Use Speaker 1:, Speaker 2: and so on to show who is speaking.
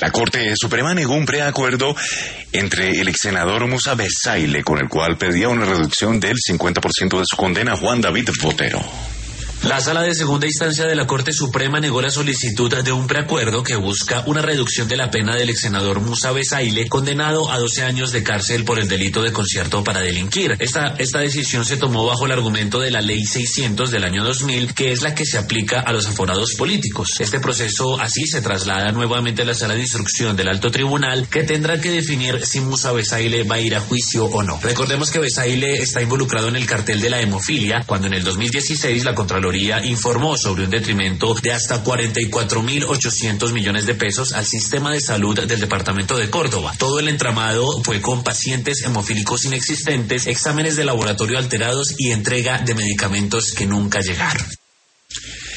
Speaker 1: La Corte Suprema negó un preacuerdo entre el ex senador Musa Besaile, con el cual pedía una reducción del 50% de su condena a Juan David Botero.
Speaker 2: La Sala de Segunda Instancia de la Corte Suprema negó la solicitud de un preacuerdo que busca una reducción de la pena del ex senador Musa Besaile, condenado a 12 años de cárcel por el delito de concierto para delinquir. Esta decisión se tomó bajo el argumento de la Ley 600 del año 2000, que es la que se aplica a los aforados políticos. Este proceso así se traslada nuevamente a la Sala de Instrucción del Alto Tribunal, que tendrá que definir si Musa Besaile va a ir a juicio o no. Recordemos que Besaile está involucrado en el cartel de la hemofilia, cuando en el 2016 la Contraloría informó sobre un detrimento de hasta 44.800 millones de pesos al sistema de salud del departamento de Córdoba. Todo el entramado fue con pacientes hemofílicos inexistentes, exámenes de laboratorio alterados y entrega de medicamentos que nunca llegaron.